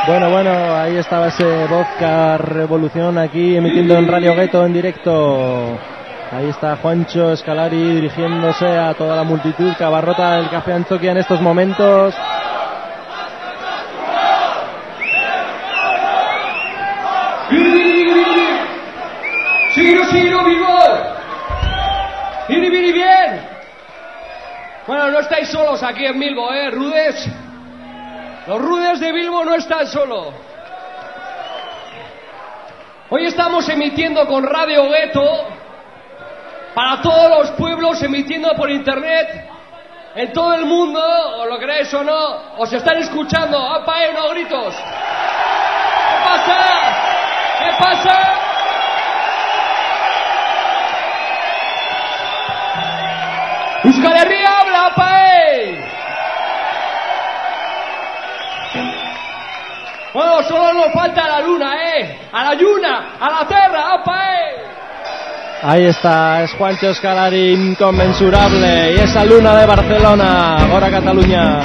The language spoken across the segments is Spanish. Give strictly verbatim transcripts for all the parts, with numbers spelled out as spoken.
Bueno, bueno, ahí estaba ese Vodka Revolución aquí emitiendo en Radio Gueto en directo. Ahí está Juancho Scalari dirigiéndose a toda la multitud que abarrota el Café Antzoquia en estos momentos. ¡Siro, Siro, Bilbo! ¡Viri, viri, bien! Bueno, no estáis solos aquí en Bilbo, ¿eh, Rudes? Los Rudes de Bilbo no están solos. Hoy estamos emitiendo con Radio Gueto para todos los pueblos, emitiendo por internet en todo el mundo, o lo creéis o no, os están escuchando. ¡Apa, eh, no gritos! ¿Qué pasa? ¿Qué pasa? Euskal Herria habla, pae. Bueno, solo nos falta la luna, eh. A la lluna, a la tierra, pae. Ahí está, es Juancho Scalari, inconmensurable. Y esa luna de Barcelona, ahora Cataluña.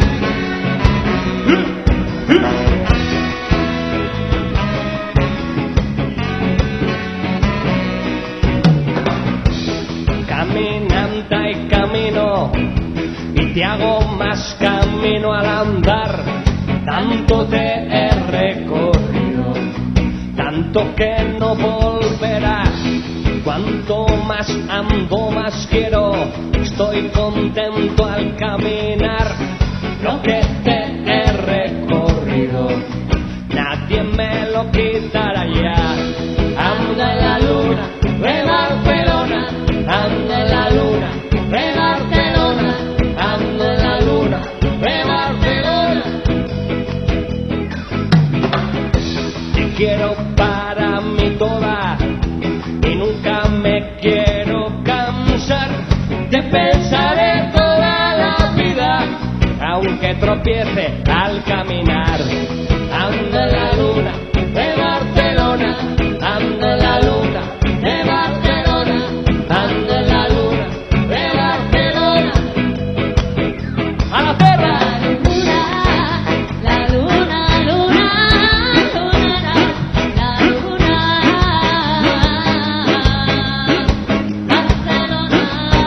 Caminante y camino, y te hago más camino al andar. Tanto te he recorrido, tanto que no volverás. Cuanto más ando, más quiero. Estoy contento al caminar. Lo que te he recorrido, nadie me lo quitará ya. Anda en la luna de Barcelona, anda en la luna de Barcelona, anda en la luna de Barcelona. Te quiero para mí toda y nunca me quiero cansar. Te pensaré toda la vida, aunque tropiece al caminar. Anda en la luna de Barcelona, anda en la luna de Barcelona, anda en la luna de Barcelona. ¡A la perra! La luna, la luna, luna, la luna, Barcelona.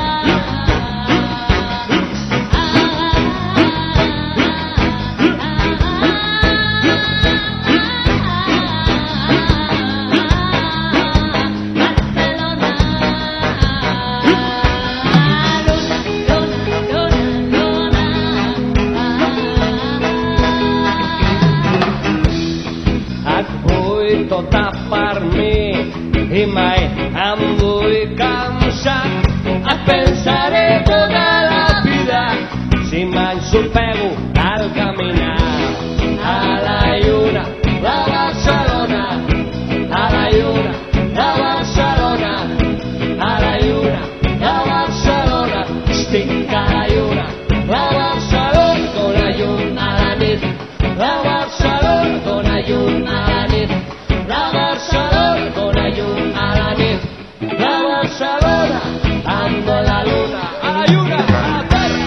Et vull tot per mi i mai em vull cansar. Et pensaré tota la vida si m'ensopego al caminar. A la lluna de Barcelona, a la lluna de Barcelona, a la lluna de Barcelona. Estic a la lluna de Barcelona, dona llum a la nit de Barcelona, dona llum a la nit de Barcelona, dona llum a la nit de Barcelona. Ando a la luna, a la lluna, a la terra.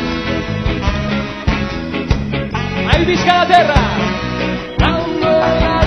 Ahí visca la terra. Ando a la